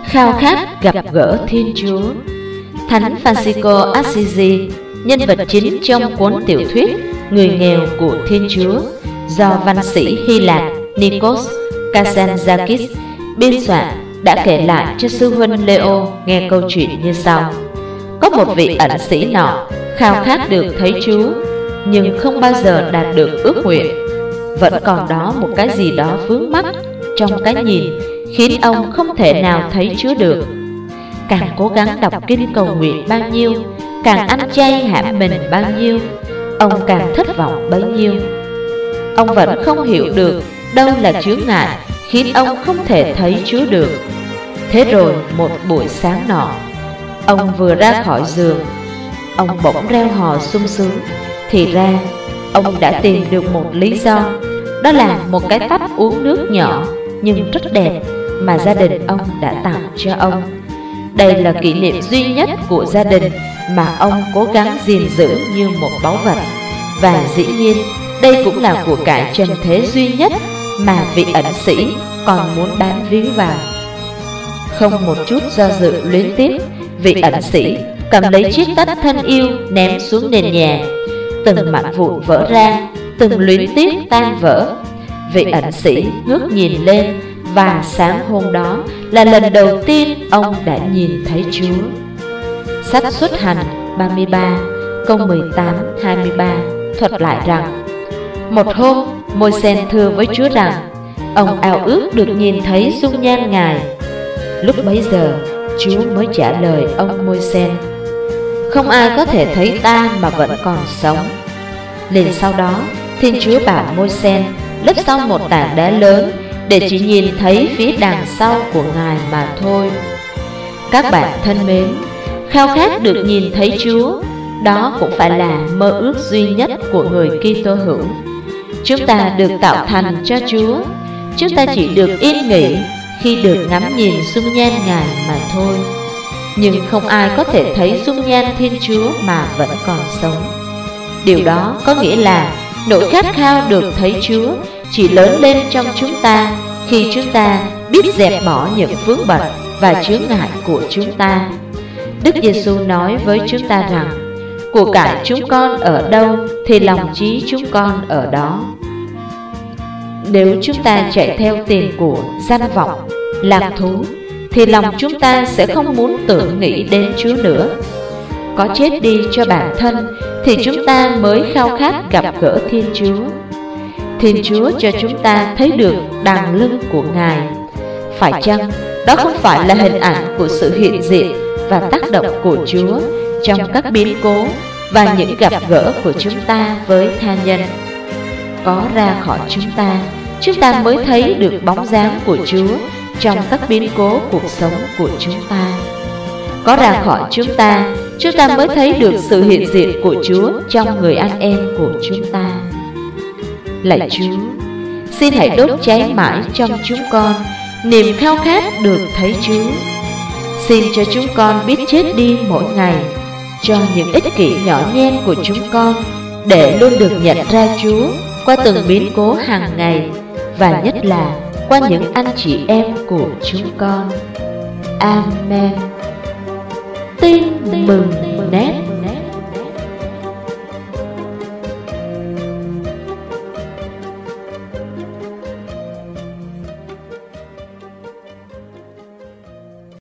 khao khát gặp gỡ Thiên Chúa. Thánh Francisco Assisi, nhân vật chính trong cuốn tiểu thuyết Người nghèo của Thiên Chúa do văn sĩ Hy Lạp Nikos Kazantzakis biên soạn, đã kể lại cho sư huynh Leo nghe câu chuyện như sau. Có một vị ẩn sĩ nọ khao khát được thấy Chúa, nhưng không bao giờ đạt được ước nguyện. Vẫn còn đó một cái gì đó vướng mắc trong cái nhìn, khiến ông không thể nào thấy Chúa được. Càng cố gắng đọc kinh cầu nguyện bao nhiêu, càng ăn chay hãm mình bao nhiêu, ông càng thất vọng bấy nhiêu. Ông vẫn không hiểu được đâu là chướng ngại khiến ông không thể thấy Chúa được. Thế rồi một buổi sáng nọ, ông vừa ra khỏi giường, ông bỗng reo hò sung sướng. Thì ra ông đã tìm được một lý do, đó là một cái tách uống nước nhỏ nhưng rất đẹp mà gia đình ông đã tặng cho ông. Đây là kỷ niệm duy nhất của gia đình mà ông cố gắng gìn giữ như một báu vật. Và dĩ nhiên đây cũng là của cải trần thế duy nhất mà vị ẩn sĩ còn muốn bám víu vào. Không một chút do dự luyến tiếc, vị ẩn sĩ cầm lấy chiếc tách thân yêu ném xuống nền nhà. Từng mảnh vụn vỡ ra, từng luyến tiếc tan vỡ. Vị ẩn sĩ ngước nhìn lên, và sáng hôm đó là lần đầu tiên ông đã nhìn thấy Chúa. Sách Xuất Hành 33 câu 18-23 thuật lại rằng: một hôm Môi-sen thưa với Chúa rằng ông ao ước được nhìn thấy dung nhan Ngài. Lúc bấy giờ Chúa mới trả lời ông Môi-sen: không ai có thể thấy ta mà vẫn còn sống. Liền sau đó Thiên Chúa bảo Môi-sen lấp xong một tảng đá lớn để chỉ nhìn thấy phía đằng sau của Ngài mà thôi. Các bạn thân mến, khao khát được nhìn thấy Chúa, đó cũng phải là mơ ước duy nhất của người Kitô hữu. Chúng ta được tạo thành cho Chúa, chúng ta chỉ được yên nghỉ khi được ngắm nhìn dung nhan Ngài mà thôi. Nhưng không ai có thể thấy dung nhan Thiên Chúa mà vẫn còn sống. Điều đó có nghĩa là nỗi khát khao được thấy Chúa chỉ lớn lên trong chúng ta khi chúng ta biết dẹp bỏ những vướng bận và chướng ngại của chúng ta. Đức Giêsu nói với chúng ta rằng: của cải chúng con ở đâu thì lòng trí chúng con ở đó. Nếu chúng ta chạy theo tiền của, danh vọng, lạc thú, thì lòng chúng ta sẽ không muốn tưởng nghĩ đến Chúa nữa. Có chết đi cho bản thân thì chúng ta mới khao khát gặp gỡ Thiên Chúa. Thiên Chúa cho chúng ta thấy được đằng lưng của Ngài. Phải chăng đó không phải là hình ảnh của sự hiện diện và tác động của Chúa trong các biến cố và những gặp gỡ của chúng ta với tha nhân? Có ra khỏi chúng ta mới thấy được bóng dáng của Chúa trong các biến cố cuộc sống của chúng ta. Có ra khỏi chúng ta mới thấy được sự hiện diện của Chúa trong người anh em của chúng ta. Lạy Chúa, xin hãy đốt cháy mãi trong chúng con niềm khao khát được thấy Chúa. Xin cho chúng con biết chết đi mỗi ngày cho những ích kỷ nhỏ nhen của chúng con, để luôn được nhận ra Chúa qua từng biến cố hàng ngày, và nhất là qua những anh chị em của chúng con. Amen. Tin mừng nét.